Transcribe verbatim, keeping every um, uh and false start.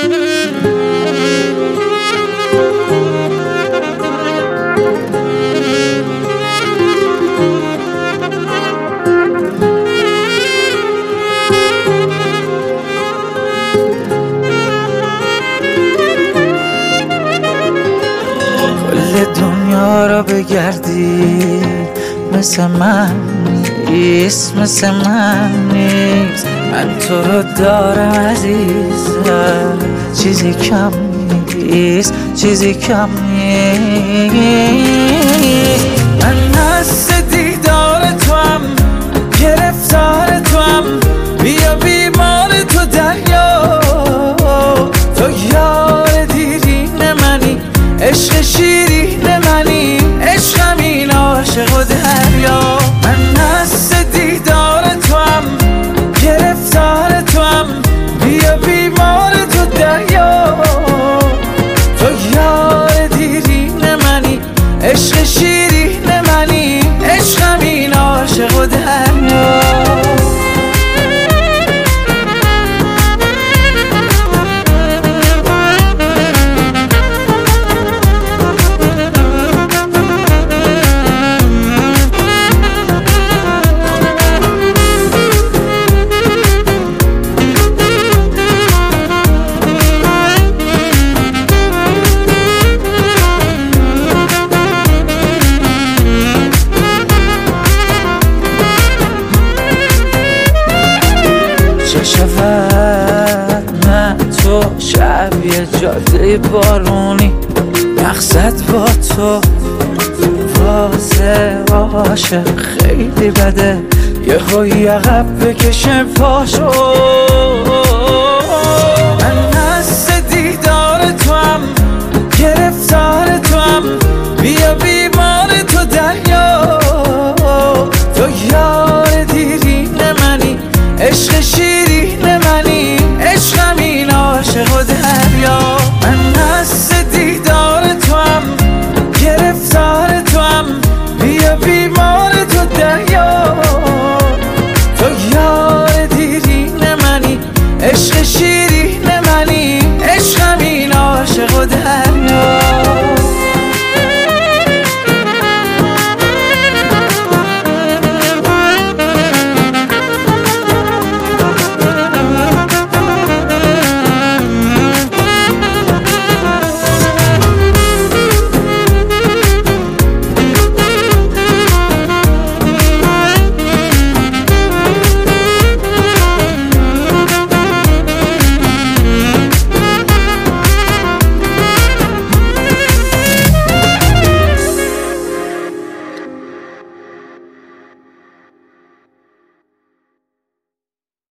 دنیا را بگردی مثل من نیست، مثل من نیست. من تو رو دارم عزیزم، چیزی کم نیست، چیزی کم نیست. من هست دیدار تو هم، گرفتار تو هم، بیا بیمار تو دریا. تو یار دیرین منی، عشق شیرین منی، عشقم این عاشق و دریا. من هست دیدار تو هم، گرفتار تو هم، بیا بیمار تو دریا. تو یار دیرین منی، عشق شیرین منی، عشقم این عاشق و دریا. چه شود من تو شب یه جاده بارونی، مقصد با تو واسه عاشق خیلی بده، یه هایی عقب بکشه پاشو. من هست دیدار تو هم، گرفتار تو هم، بیا بیمار تو دریا. تو یار دیرین منی، عشق شیرین منی، عشقم این عاشق و دریا. من هست دیدار تو هم، گرفتار تو هم، بیا بیمار تو دریا. تو یار دیرین منی، عشق شیرین